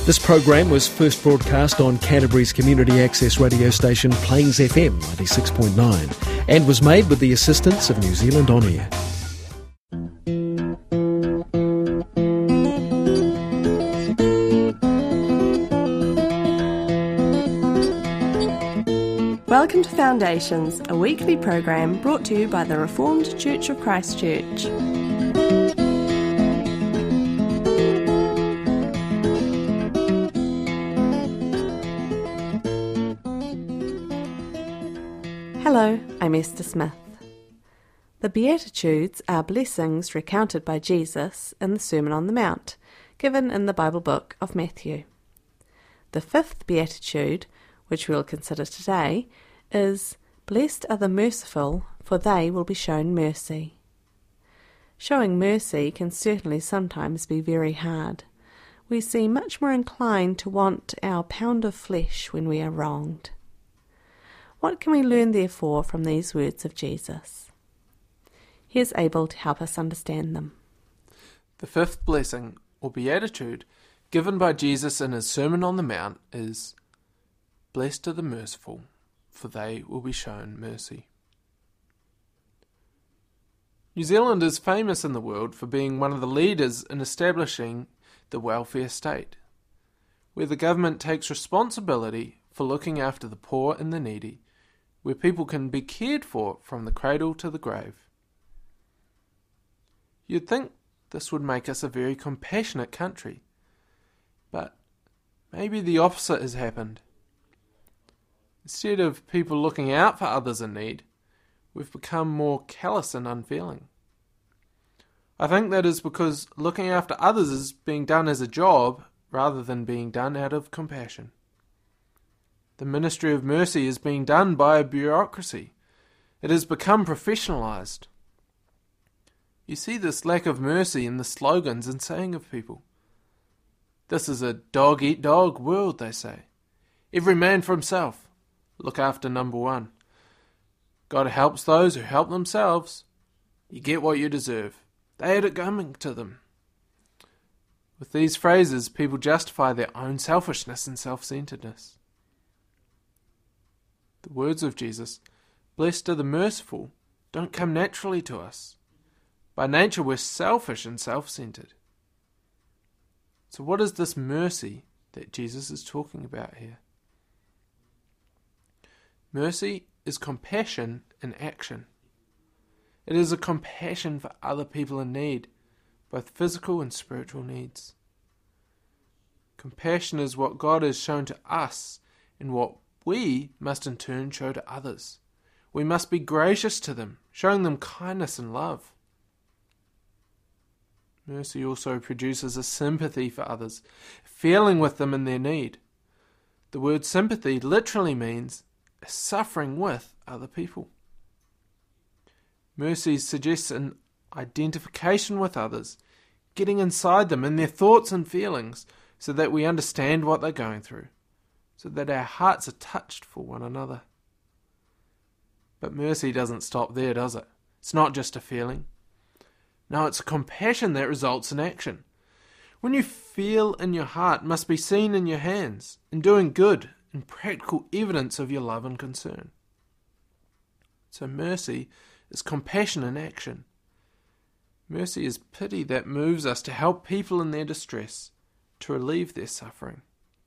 This program was first broadcast on Canterbury's community access radio station Plains FM 96.9 and was made with the assistance of New Zealand On Air. Welcome to Foundations, a weekly program brought to you by the Reformed Church of Christchurch. Hello, I'm Esther Smith. The Beatitudes are blessings recounted by Jesus in the Sermon on the Mount, given in the Bible book of Matthew. The fifth Beatitude, which we'll consider today, is, "Blessed are the merciful, for they will be shown mercy." Showing mercy can certainly sometimes be very hard. We seem much more inclined to want our pound of flesh when we are wronged. What can we learn, therefore, from these words of Jesus? He is able to help us understand them. The fifth blessing, or beatitude, given by Jesus in his Sermon on the Mount is, "Blessed are the merciful, for they will be shown mercy." New Zealand is famous in the world for being one of the leaders in establishing the welfare state, where the government takes responsibility for looking after the poor and the needy, where people can be cared for from the cradle to the grave. You'd think this would make us a very compassionate country, but maybe the opposite has happened. Instead of people looking out for others in need, we've become more callous and unfeeling. I think that is because looking after others is being done as a job rather than being done out of compassion. The ministry of mercy is being done by a bureaucracy. It has become professionalised. You see this lack of mercy in the slogans and saying of people. This is a dog-eat-dog world, they say. Every man for himself. Look after number one. God helps those who help themselves. You get what you deserve. They had it coming to them. With these phrases, people justify their own selfishness and self-centeredness. The words of Jesus, "Blessed are the merciful," don't come naturally to us. By nature, we're selfish and self-centered. So what is this mercy that Jesus is talking about here? Mercy is compassion in action. It is a compassion for other people in need, both physical and spiritual needs. Compassion is what God has shown to us and what we must in turn show to others. We must be gracious to them, showing them kindness and love. Mercy also produces a sympathy for others, feeling with them in their need. The word sympathy literally means suffering with other people. Mercy suggests an identification with others, getting inside them and their thoughts and feelings so that we understand what they're going through, so that our hearts are touched for one another. But mercy doesn't stop there, does it? It's not just a feeling. No, it's a compassion that results in action. When you feel in your heart, it must be seen in your hands, in doing good, and practical evidence of your love and concern. So mercy is compassion in action. Mercy is pity that moves us to help people in their distress, to relieve their suffering.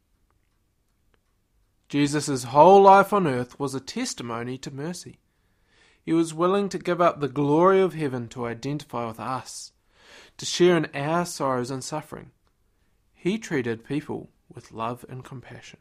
Jesus' whole life on earth was a testimony to mercy. He was willing to give up the glory of heaven to identify with us, to share in our sorrows and suffering. He treated people with love and compassion.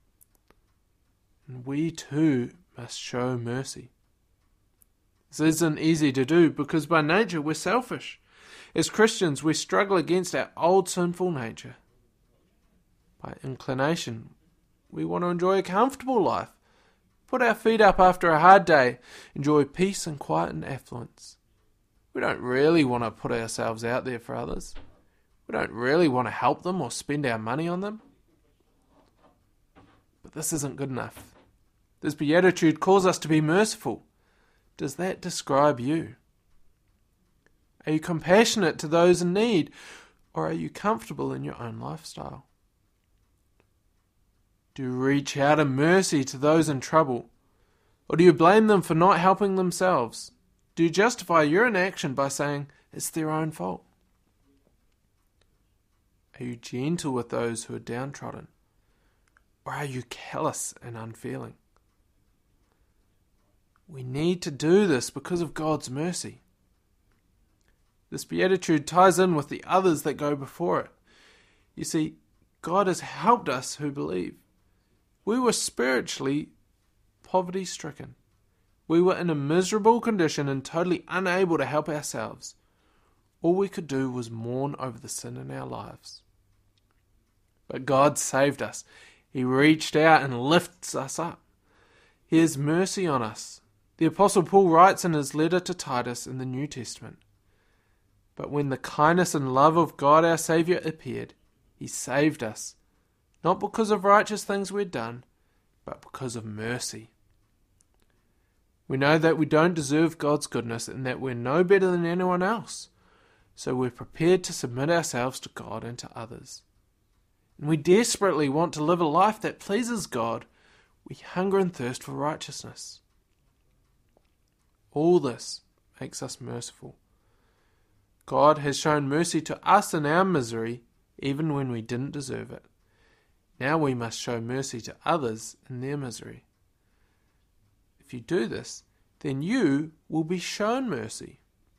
And we too must show mercy. This isn't easy to do because by nature we're selfish. As Christians we struggle against our old sinful nature. By inclination we want to enjoy a comfortable life, put our feet up after a hard day, enjoy peace and quiet and affluence. We don't really want to put ourselves out there for others. We don't really want to help them or spend our money on them. But this isn't good enough. This beatitude calls us to be merciful. Does that describe you? Are you compassionate to those in need, or are you comfortable in your own lifestyle? Do you reach out in mercy to those in trouble? Or do you blame them for not helping themselves? Do you justify your inaction by saying it's their own fault? Are you gentle with those who are downtrodden? Or are you callous and unfeeling? We need to do this because of God's mercy. This beatitude ties in with the others that go before it. You see, God has helped us who believe. We were spiritually poverty-stricken. We were in a miserable condition and totally unable to help ourselves. All we could do was mourn over the sin in our lives. But God saved us. He reached out and lifts us up. He has mercy on us. The Apostle Paul writes in his letter to Titus in the New Testament, "But when the kindness and love of God our Saviour appeared, He saved us, not because of righteous things we'd done, but because of mercy." We know that we don't deserve God's goodness and that we're no better than anyone else, so we're prepared to submit ourselves to God and to others. And we desperately want to live a life that pleases God. We hunger and thirst for righteousness. All this makes us merciful. God has shown mercy to us in our misery, even when we didn't deserve it. Now we must show mercy to others in their misery. If you do this, then you will be shown mercy.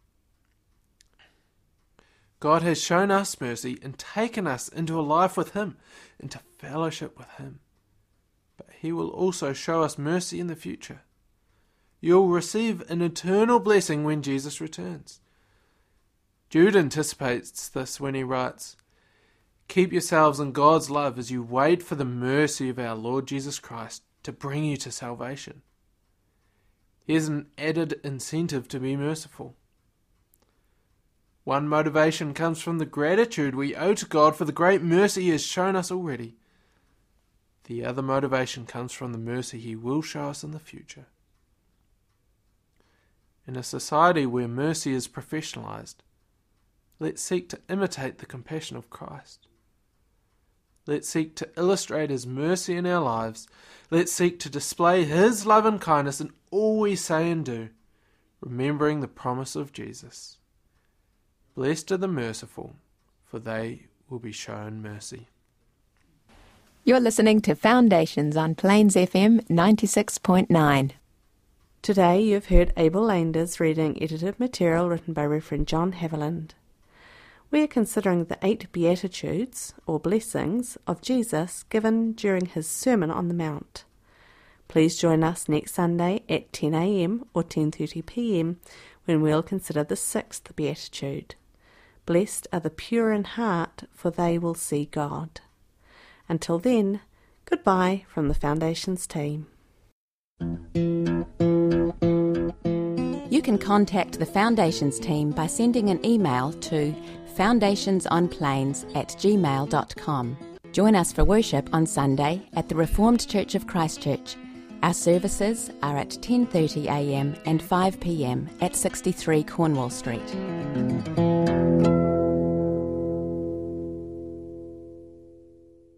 God has shown us mercy and taken us into a life with Him, into fellowship with Him. But He will also show us mercy in the future. You'll receive an eternal blessing when Jesus returns. Jude anticipates this when he writes, "Keep yourselves in God's love as you wait for the mercy of our Lord Jesus Christ to bring you to salvation." Here's an added incentive to be merciful. One motivation comes from the gratitude we owe to God for the great mercy He has shown us already. The other motivation comes from the mercy He will show us in the future. In a society where mercy is professionalized, let's seek to imitate the compassion of Christ. Let's seek to illustrate His mercy in our lives. Let's seek to display His love and kindness in all we say and do, remembering the promise of Jesus. Blessed are the merciful, for they will be shown mercy. You're listening to Foundations on Plains FM 96.9. Today you've heard Abel Landers reading edited material written by Reverend John Haviland. We are considering the 8 Beatitudes, or blessings, of Jesus given during His Sermon on the Mount. Please join us next Sunday at 10 a.m. or 10:30 p.m. when we'll consider the 6th Beatitude. Blessed are the pure in heart, for they will see God. Until then, goodbye from the Foundations team. You can contact the Foundations team by sending an email to foundationsonplains@gmail.com. Join us for worship on Sunday at the Reformed Church of Christchurch. Our services are at 10:30 a.m. and 5 p.m. at 63 Cornwall Street.